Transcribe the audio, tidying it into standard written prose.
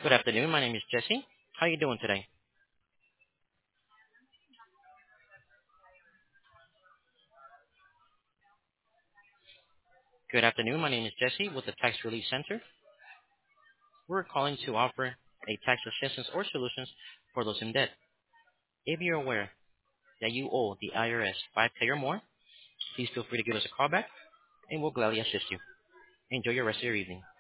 Good afternoon. My name is Jesse. How are you doing today? Good afternoon. My name is Jesse with the Tax Relief Center. We're calling to offer a tax assistance or solutions for those in debt. If you're aware that you owe the IRS 5K or more, please feel free to give us a call back and we'll gladly assist you. Enjoy your rest of your evening.